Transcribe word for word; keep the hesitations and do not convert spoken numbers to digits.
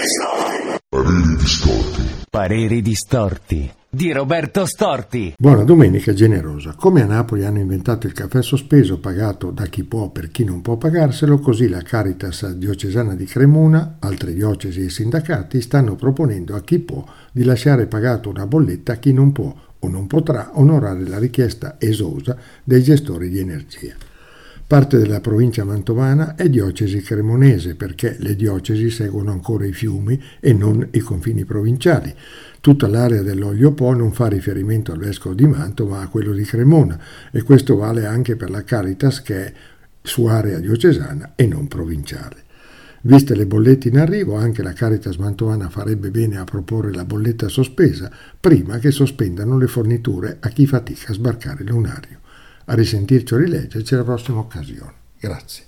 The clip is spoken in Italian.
Pareri distorti. Pareri distorti di Roberto Storti. Buona domenica generosa. Come a Napoli hanno inventato il caffè sospeso pagato da chi può per chi non può pagarselo, così la Caritas diocesana di Cremona, altre diocesi e sindacati stanno proponendo a chi può di lasciare pagato una bolletta a chi non può o non potrà onorare la richiesta esosa dei gestori di energia. Parte della provincia mantovana è diocesi cremonese perché le diocesi seguono ancora i fiumi e non i confini provinciali. Tutta l'area dell'Olio Po non fa riferimento al vescovo di Mantova ma a quello di Cremona, e questo vale anche per la Caritas, che è su area diocesana e non provinciale. Viste le bollette in arrivo, anche la Caritas mantovana farebbe bene a proporre la bolletta sospesa prima che sospendano le forniture a chi fatica a sbarcare lunario. A risentirci o rileggerci alla prossima occasione. Grazie.